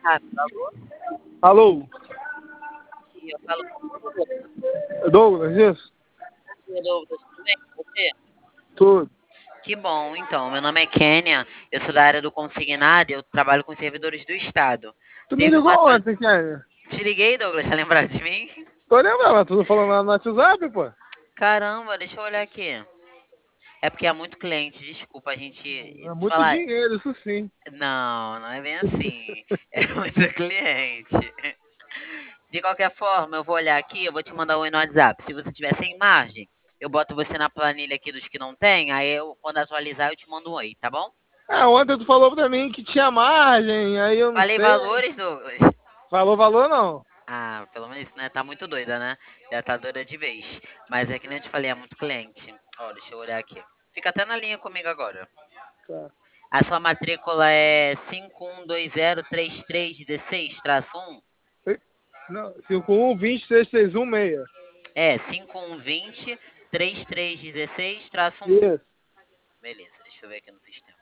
rápido. Alô? Alô, Aqui, eu falo com o Douglas. Douglas, isso? Aqui, Douglas, tudo bem com você? Tudo. Que bom, então. Meu nome é Kênia, eu sou da área do consignado e eu trabalho com servidores do Estado. Tu me Teve ligou uma. ontem, Kenny? Te liguei, Douglas, tá lembrado de mim? Tô lembrando, mas tu falando lá no WhatsApp, pô. Caramba, deixa eu olhar aqui. É porque é muito cliente, desculpa, a gente. É Te muito falar. dinheiro, isso sim. Não, não é bem assim. É muito cliente. De qualquer forma, eu vou olhar aqui, eu vou te mandar um oi no WhatsApp. Se você tiver sem margem, eu boto você na planilha aqui dos que não tem, aí eu, quando atualizar, eu te mando um oi, tá bom? Ah, ontem tu falou pra mim que tinha margem, aí eu não Falei sei. valores, Douglas. Falou valor, não? Ah, pelo menos isso, né? Tá muito doida, né? Já tá doida de vez. Mas é que nem eu te falei, é muito cliente. Ó, deixa eu olhar aqui. Fica até na linha comigo agora. Tá. A sua matrícula é 51203316-1? Não, 5120-661-6. É, 51203316-1. Isso. Beleza, deixa eu ver aqui no sistema.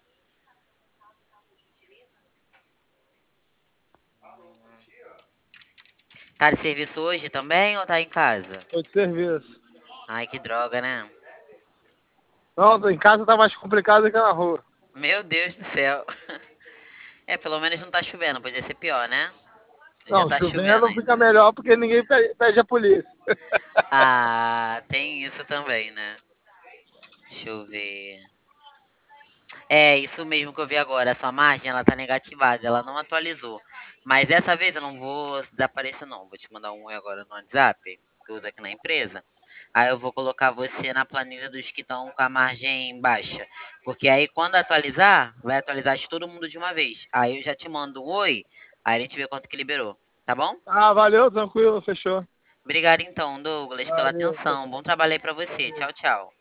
Tá de serviço hoje também ou tá em casa? Tô de serviço. Ai, que droga, né? Não, em casa tá mais complicado que na rua. Meu Deus do céu. É, pelo menos não tá chovendo, podia ser pior, né? Já Não, tá chovendo chovendo fica ainda. melhor porque ninguém pede a polícia. Ah, tem isso também, né? Deixa eu ver. É, isso mesmo que eu vi agora. A sua margem, ela tá negativada, ela não atualizou. Mas dessa vez eu não vou desaparecer, não. Vou te mandar um oi agora no WhatsApp, que eu uso aqui na empresa. Aí eu vou colocar você na planilha dos que estão com a margem baixa. Porque aí quando atualizar, vai atualizar de todo mundo de uma vez. Aí eu já te mando um oi, aí a gente vê quanto que liberou. Tá bom? Ah, valeu, tranquilo, fechou. Obrigado então, Douglas, pela Valeu, atenção. Bom trabalho aí pra você. valeu. Tchau, tchau.